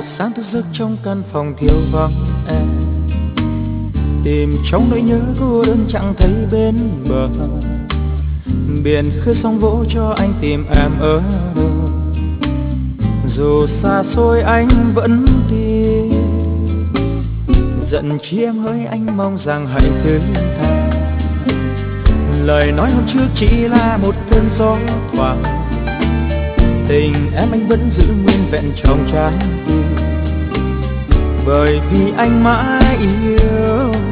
một sáng thức giấc trong căn phòng thiếu vắng em, tìm trong nỗi nhớ cô đơn chẳng thấy bên bờ. Biển khơi sóng vỗ cho anh tìm em ở đâu, dù xa xôi anh vẫn đi. Giận chi em hỡi anh mong rằng hãy thứ tha, lời nói hôm trước chỉ là một cơn gió thoảng. Tình em anh vẫn giữ nguyên vẹn trong trái tim, bởi vì anh mãi yêu